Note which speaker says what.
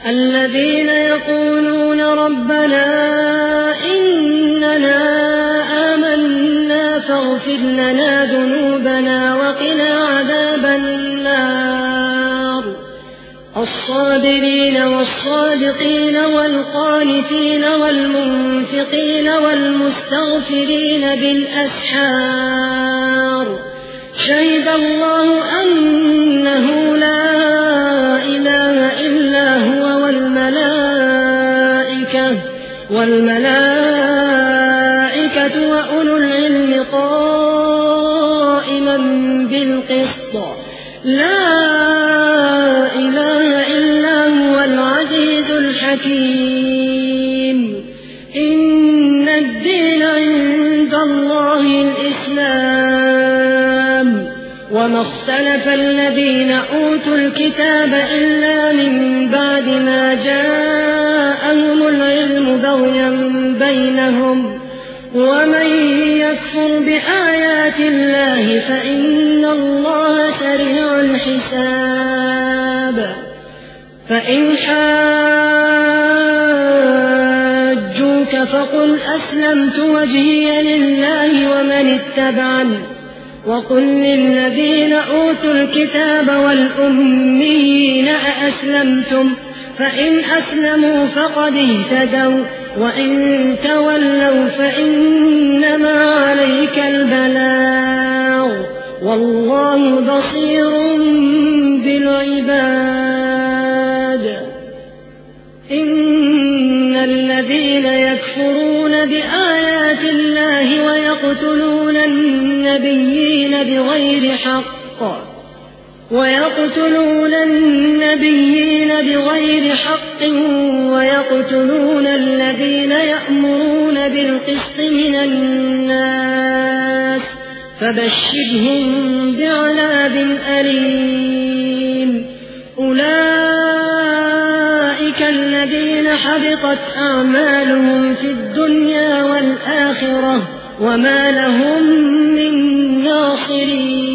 Speaker 1: الذين يقولون ربنا إننا آمنا فاغفر لنا ذنوبنا وقنا عذاب النار الصابرين والصادقين والقانتين والمنفقين والمستغفرين بالأسحار شهد الله أنه لا إله إلا هو والملائكة وأولو العلم قائما بالقسط لا إله إلا هو العزيز الحكيم إن الدين عند الله الإسلام وما اختلف الذين أوتوا الكتاب إلا من بعد ما جاءهم العلم بغيا بينهم ومن يكفر بآيات الله فإن الله سريع الحساب فإن حاجوك فقل أسلمت وجهي لله ومن اتبعني وقل للذين أوتوا الكتاب والأميين أأسلمتم فإن أسلموا فقد اهتدوا وإن تولوا فإنما عليك البلاغ والله بصير بالعباد إن الذين يكفرون بآيات الله ويقتلون النبيين بغير حق ويقتلون الذين يأمرون بالقسط من الناس فبشرهم بعذاب أليم أولئك الذين حبطت أعمالهم في الدنيا والآخرة وما لهم من ناصرين